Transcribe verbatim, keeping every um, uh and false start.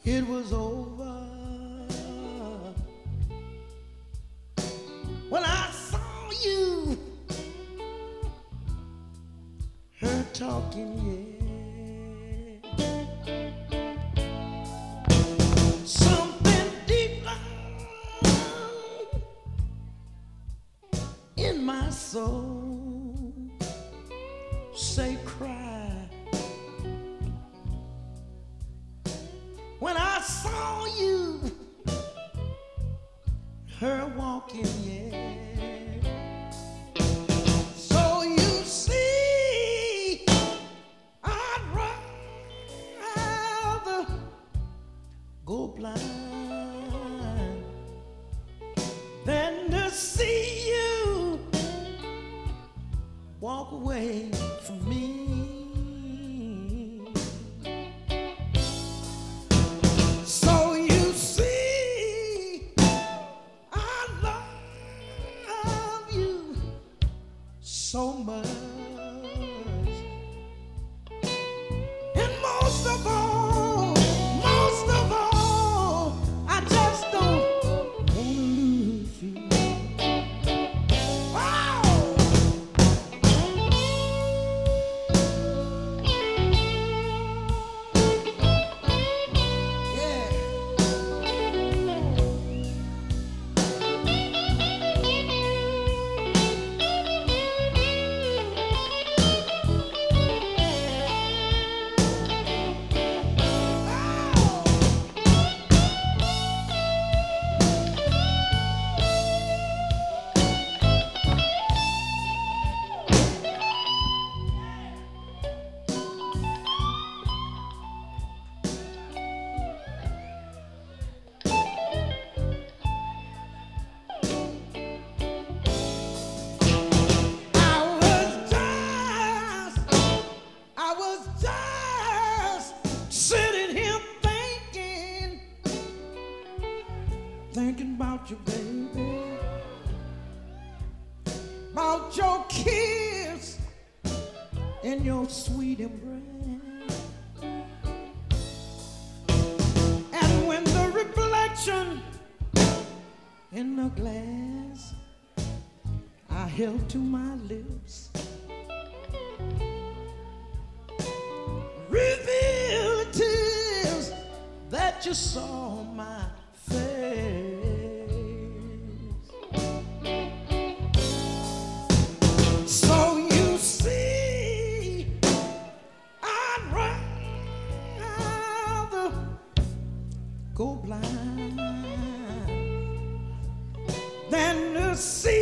it was over when I saw you, her talking, yeah. Something deep down in my soul say cry when I saw you, her walking, yeah. So you see, I'd rather go blind than to see you walk away from me. So you see, I love you so much, and most of all, most of all, I just don't wanna lose you. Oh! I was just sitting here thinking, thinking about you, baby, about your kiss and your sweet embrace. And when the reflection in the glass I held to my lips revealed tears that you saw on my face. So you see, I'd rather go blind than to see